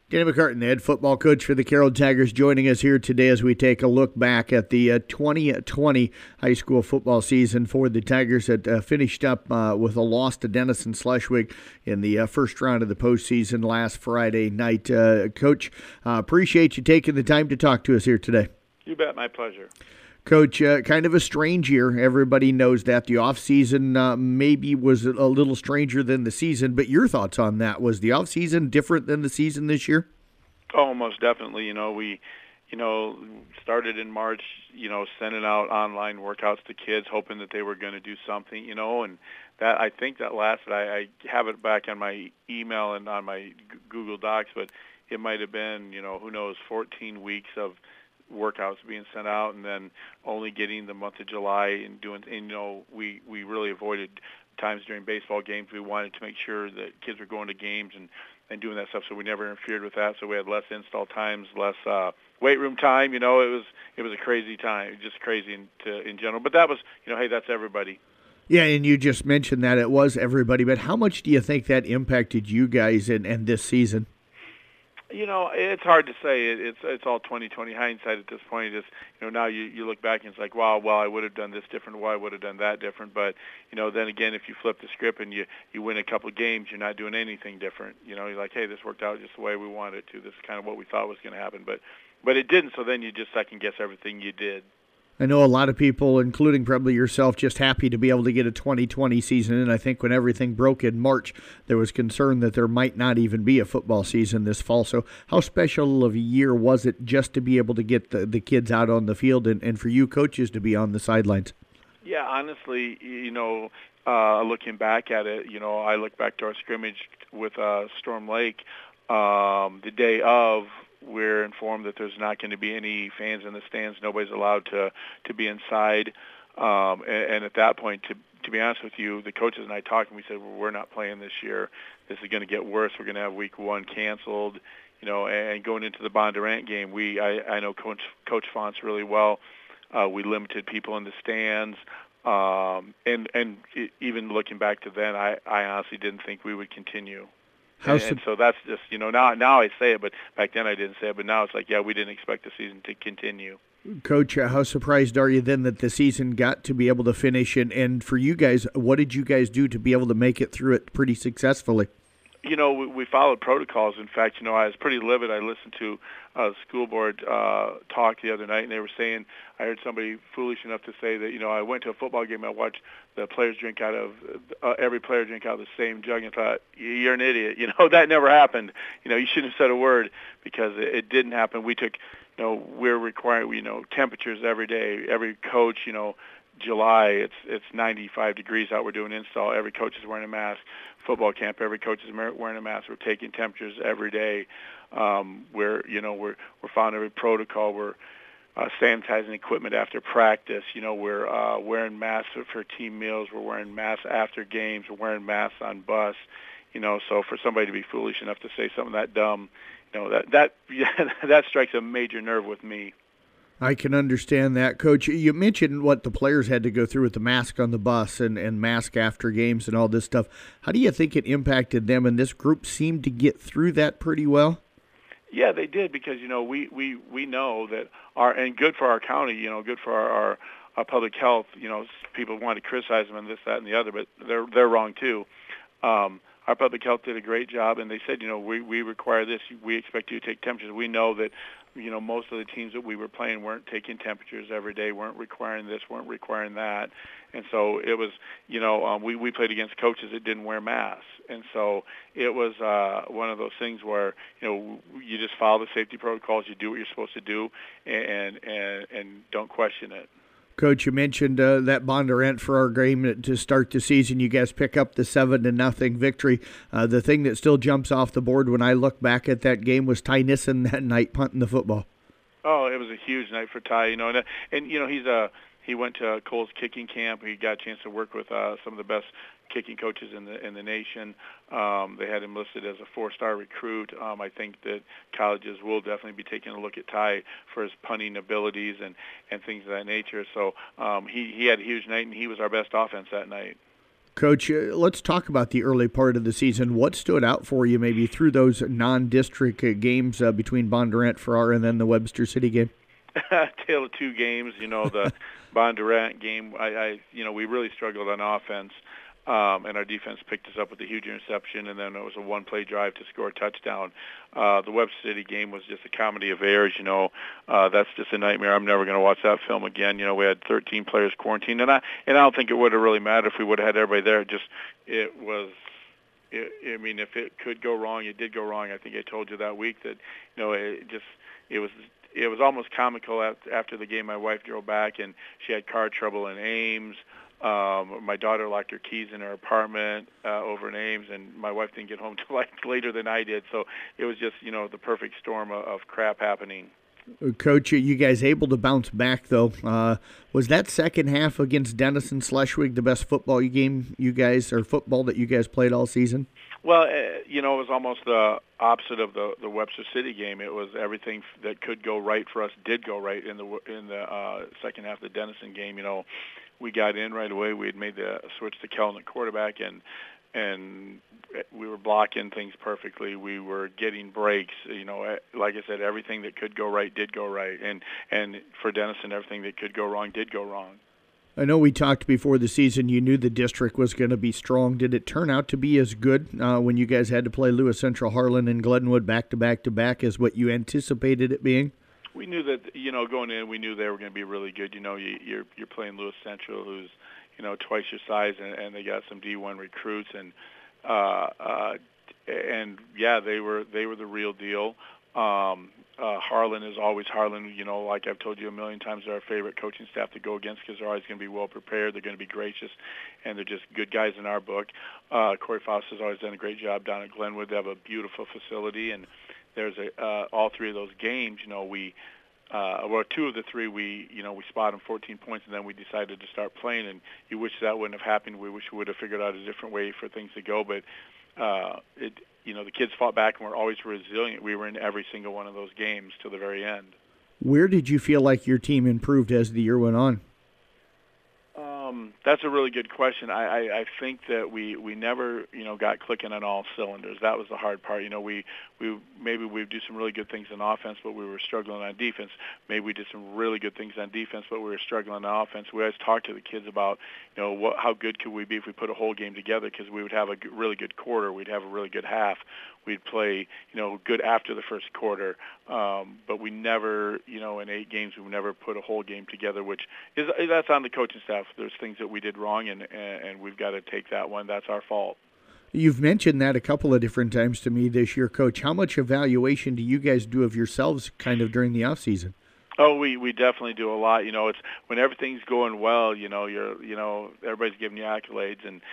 Danny McCartan, the head football coach for the Carroll Tigers, joining us here today as we take a look back at the 2020 high school football season for the Tigers that finished up with a loss to Denison Schleswig in the first round of the postseason last Friday night. Coach, appreciate you taking the time to talk to us here today. You bet, my pleasure. Coach, kind of a strange year. Everybody knows that. The offseason maybe was a little stranger than the season, but your thoughts on that? Was the offseason different than the season this year? Oh, most definitely. We started in March, sending out online workouts to kids, hoping that they were going to do something, and that I think that lasted. I have it back on my email and on my Google Docs, but it might have been, who knows, 14 weeks of workouts being sent out, and then only getting the month of July and doing. And we really avoided times during baseball games. We wanted to make sure that kids were going to games and doing that stuff, so we never interfered with that. So we had less install times, less weight room time. It was a crazy time, just crazy in general. But that was, hey, that's everybody. Yeah, and you just mentioned that it was everybody. But how much do you think that impacted you guys and this season? It's hard to say. It's all 20/20 hindsight at this point. Just now you look back and it's like, wow, well, I would have done this different. Well, I would have done that different. But then again, if you flip the script and you win a couple of games, you're not doing anything different. You're like, hey, this worked out just the way we wanted it to. This is kind of what we thought was going to happen, but it didn't. So then you just second guess everything you did. I know a lot of people, including probably yourself, just happy to be able to get a 2020 season. And I think when everything broke in March, there was concern that there might not even be a football season this fall. So how special of a year was it just to be able to get the kids out on the field and for you coaches to be on the sidelines? Yeah, honestly, looking back at it, I look back to our scrimmage with Storm Lake the day of. We're informed that there's not going to be any fans in the stands. Nobody's allowed to be inside. And at that point, to be honest with you, the coaches and I talked, and we said, well, we're not playing this year. This is going to get worse. We're going to have week one canceled. And going into the Bondurant game, I know Coach Fonts really well. We limited people in the stands. And even looking back to then, I honestly didn't think we would continue. And so that's just, now I say it, but back then I didn't say it. But now it's like, yeah, we didn't expect the season to continue. Coach, how surprised are you then that the season got to be able to finish? And for you guys, what did you guys do to be able to make it through it pretty successfully? We followed protocols. In fact, I was pretty livid. I listened to the school board talk the other night, and they were saying, I heard somebody foolish enough to say that, I went to a football game, I watched the players drink out of, every player drink out of the same jug, and thought, you're an idiot. That never happened. You shouldn't have said a word, because it didn't happen. We took, we're requiring, temperatures every day. Every coach, July, it's 95 degrees out. We're doing install. Every coach is wearing a mask. Football camp, every coach is wearing a mask. We're taking temperatures every day. We're following every protocol. We're sanitizing equipment after practice. We're wearing masks for team meals. We're wearing masks after games. We're wearing masks on bus. So for somebody to be foolish enough to say something that dumb, that strikes a major nerve with me. I can understand that, Coach. You mentioned what the players had to go through with the mask on the bus and mask after games and all this stuff. How do you think it impacted them? And this group seemed to get through that pretty well? Yeah, they did, because, we know that and good for our county, good for our public health. People want to criticize them and this, that, and the other, but they're wrong too. Our public health did a great job, and they said, we require this. We expect you to take temperatures. We know that, most of the teams that we were playing weren't taking temperatures every day, weren't requiring this, weren't requiring that. And so it was, we played against coaches that didn't wear masks. And so it was one of those things where, you just follow the safety protocols, you do what you're supposed to do, and don't question it. Coach, you mentioned that Bondurant for our game to start the season. You guys pick up the 7-0 victory. The thing that still jumps off the board when I look back at that game was Ty Nissen that night punting the football. Oh, it was a huge night for Ty. He went to Cole's kicking camp. He got a chance to work with some of the best kicking coaches in the nation. They had him listed as a 4-star recruit. I think that colleges will definitely be taking a look at Ty for his punting abilities and things of that nature. So he had a huge night, and he was our best offense that night. Coach, let's talk about the early part of the season. What stood out for you maybe through those non-district games between Bondurant, Farrar, and then the Webster City game? Tale of two games. The Bondurant game, we really struggled on offense, and our defense picked us up with a huge interception, and then it was a one-play drive to score a touchdown. The Webster City game was just a comedy of errors. That's just a nightmare. I'm never going to watch that film again. We had 13 players quarantined, and I don't think it would have really mattered if we would have had everybody there. If it could go wrong, it did go wrong. I think I told you that week that it was almost comical. After the game, my wife drove back, and she had car trouble in Ames. My daughter locked her keys in her apartment over in Ames, and my wife didn't get home till later than I did. So it was just, the perfect storm of crap happening. Coach, you guys able to bounce back, though? Was that second half against Denison Schleswig the best football that you guys played all season? Well, it was almost the opposite of the Webster City game. It was everything that could go right for us did go right in the second half of the Denison game. We got in right away. We had made the switch to Kellen at quarterback, and we were blocking things perfectly. We were getting breaks. Like I said, everything that could go right did go right, and for Denison, everything that could go wrong did go wrong. I know we talked before the season. You knew the district was going to be strong. Did it turn out to be as good when you guys had to play Lewis Central, Harlan, and Glenwood back to back to back as what you anticipated it being? We knew that, going in, we knew they were going to be really good. You're playing Lewis Central, who's, twice your size, and they got some D1 recruits, and yeah, they were the real deal. Harlan is always Harlan. Like I've told you a million times, they're our favorite coaching staff to go against because they're always going to be well prepared. They're going to be gracious, and they're just good guys in our book. Corey Foster's always done a great job down at Glenwood. They have a beautiful facility, and there's all three of those games. Two of the three we spot them 14 points, and then we decided to start playing. And you wish that wouldn't have happened. We wish we would have figured out a different way for things to go, but the kids fought back and were always resilient. We were in every single one of those games to the very end. Where did you feel like your team improved as the year went on? That's a really good question. I think that we never got clicking on all cylinders. That was the hard part. We maybe we'd do some really good things on offense, but we were struggling on defense. Maybe we did some really good things on defense, but we were struggling on offense. We always talked to the kids about how good could we be if we put a whole game together, because we would have a really good quarter, we'd have a really good half, we'd play good after the first quarter, but we never in 8 games we never put a whole game together, which that's on the coaching staff. There's things that we did wrong, and we've got to take that one. That's our fault. You've mentioned that a couple of different times to me this year, Coach. How much evaluation do you guys do of yourselves kind of during the off season? Oh, we definitely do a lot. It's when everything's going well. Everybody's giving you accolades, and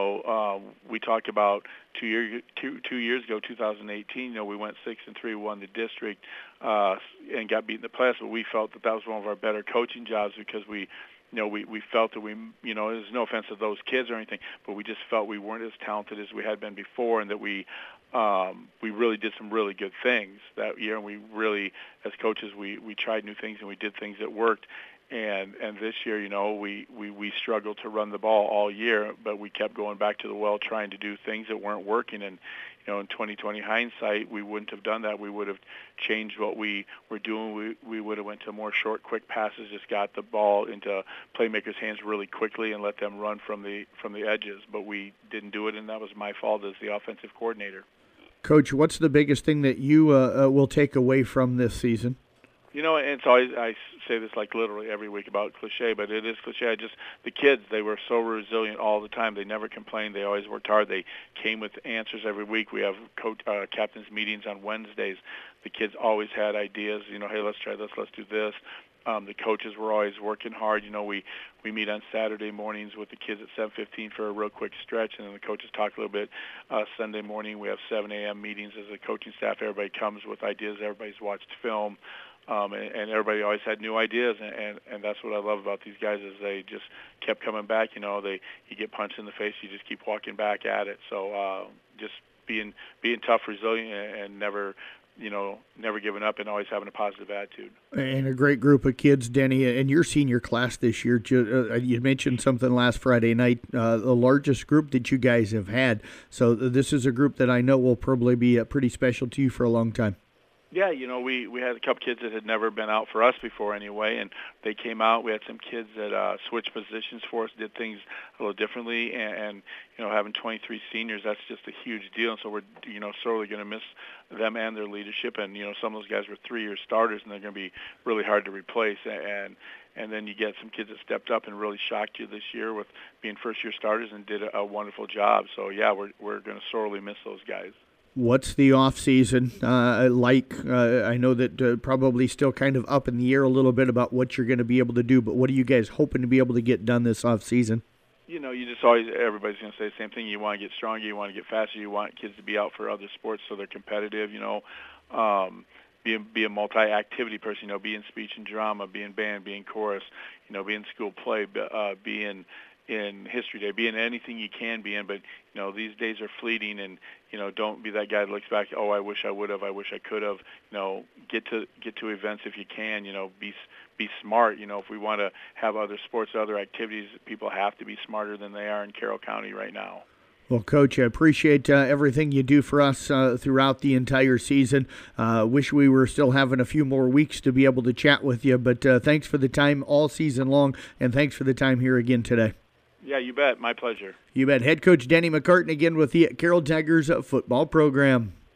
we talked about 2 years ago, 2018. We went 6-3, won the district, and got beat in the playoffs. But we felt that was one of our better coaching jobs because we felt that there's no offense to those kids or anything, but we just felt we weren't as talented as we had been before, and that we really did some really good things that year. And we really, as coaches, we tried new things and we did things that worked. And this year, we struggled to run the ball all year, but we kept going back to the well trying to do things that weren't working. And in 2020 hindsight, we wouldn't have done that. We would have changed what we were doing. We would have went to more short, quick passes, just got the ball into playmakers' hands really quickly and let them run from the edges. But we didn't do it, and that was my fault as the offensive coordinator. Coach, what's the biggest thing that you will take away from this season? And so I say this like literally every week about cliche, but it is cliche. The kids, they were so resilient all the time. They never complained. They always worked hard. They came with answers every week. We have captain's meetings on Wednesdays. The kids always had ideas. Hey, let's try this. Let's do this. The coaches were always working hard. We meet on Saturday mornings with the kids at 7:15 for a real quick stretch, and then the coaches talk a little bit. Sunday morning we have 7 a.m. meetings as a coaching staff. Everybody comes with ideas. Everybody's watched film. And everybody always had new ideas, and that's what I love about these guys is they just kept coming back. You get punched in the face, you just keep walking back at it. So just being tough, resilient, and never giving up and always having a positive attitude. And a great group of kids, Denny, and your senior class this year. You mentioned something last Friday night, the largest group that you guys have had. So this is a group that I know will probably be pretty special to you for a long time. Yeah, we had a couple kids that had never been out for us before anyway, and they came out. We had some kids that switched positions for us, did things a little differently, and having 23 seniors, that's just a huge deal. And so we're sorely going to miss them and their leadership. And some of those guys were 3-year starters, and they're going to be really hard to replace. And then you get some kids that stepped up and really shocked you this year with being first-year starters and did a wonderful job. So yeah, we're going to sorely miss those guys. What's the off season like? I know that probably still kind of up in the air a little bit about what you're going to be able to do, but what are you guys hoping to be able to get done this off season? You just always, everybody's going to say the same thing. You want to get stronger, you want to get faster, you want kids to be out for other sports so they're competitive. Be a multi-activity person. Be in speech and drama, be in band, be in chorus. Be in school play, be in History Day, be in anything you can be in. But these days are fleeting, and don't be that guy that looks back. Oh, I wish I would have. I wish I could have. Get to events if you can. Be smart. If we want to have other sports, other activities, people have to be smarter than they are in Carroll County right now. Well, Coach, I appreciate everything you do for us throughout the entire season. Wish we were still having a few more weeks to be able to chat with you, but thanks for the time all season long, and thanks for the time here again today. Yeah, you bet. My pleasure. You bet. Head coach Denny McCartan again with the Carroll Tigers football program.